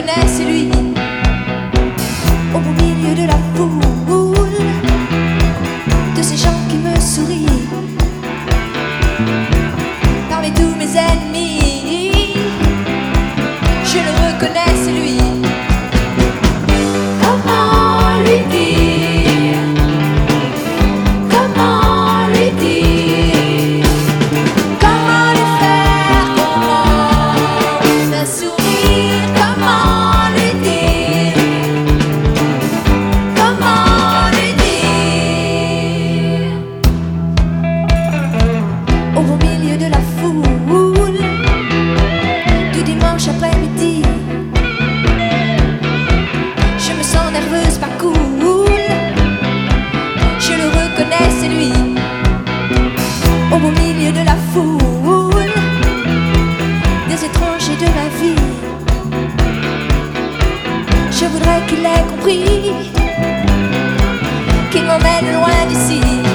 reconnais, c'est lui. Au beau milieu de la foule, de ces gens qui me sourient, parmi tous mes ennemis, je le reconnais, c'est lui. Comment lui dire? Comment lui dire? Comment lui faire comprendre? Lui faire sourire? Comment lui dire? Comment lui dire? Au beau milieu de la foule, du dimanche après-midi, je me sens nerveuse, pas cool. Je le reconnais, c'est lui. Au beau milieu de la foule, des étrangers de ma vie, je voudrais qu'il ait compris, qu'il m'emmène loin d'ici.